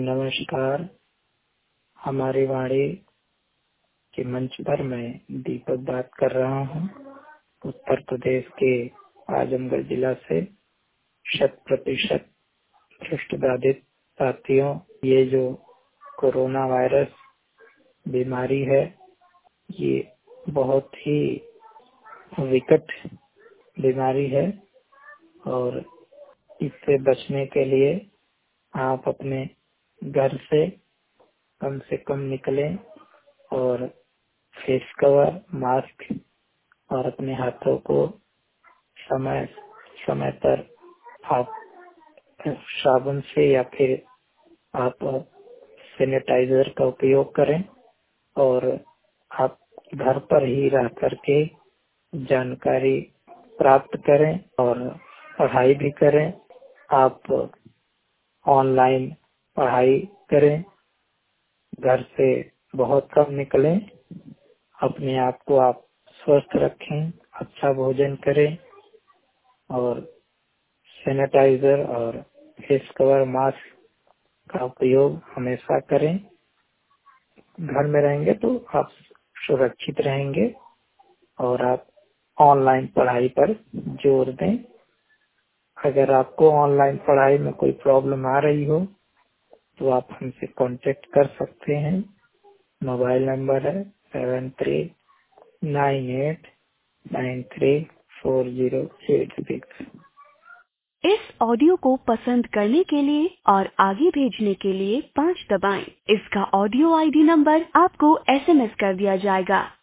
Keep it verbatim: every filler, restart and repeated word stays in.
नमस्कार। हमारी वाणी के मंच पर मैं दीपक बात कर रहा हूँ, उत्तर प्रदेश के आजमगढ़ जिला से। शत प्रतिशत भ्रष्ट बाधित साथियों, ये जो कोरोना वायरस बीमारी है, ये बहुत ही विकट बीमारी है और इससे बचने के लिए आप अपने घर से कम से कम निकलें और फेस कवर, मास्क और अपने हाथों को समय समय पर आप साबुन से या फिर आप सैनिटाइजर का उपयोग करें और आप घर पर ही रह करके जानकारी प्राप्त करें और पढ़ाई भी करें। आप ऑनलाइन पढ़ाई करें, घर से बहुत कम निकलें, अपने आप को आप स्वस्थ रखें, अच्छा भोजन करें और सैनिटाइजर और फेस कवर, मास्क का उपयोग हमेशा करें। घर में रहेंगे तो आप सुरक्षित रहेंगे और आप ऑनलाइन पढ़ाई पर जोर दें। अगर आपको ऑनलाइन पढ़ाई में कोई प्रॉब्लम आ रही हो तो आप हमसे कांटेक्ट कर सकते हैं। मोबाइल नंबर है seven three nine eight nine three four zero eight six. इस ऑडियो को पसंद करने के लिए और आगे भेजने के लिए पाँच दबाएं। इसका ऑडियो आईडी नंबर आपको एसएमएस कर दिया जाएगा।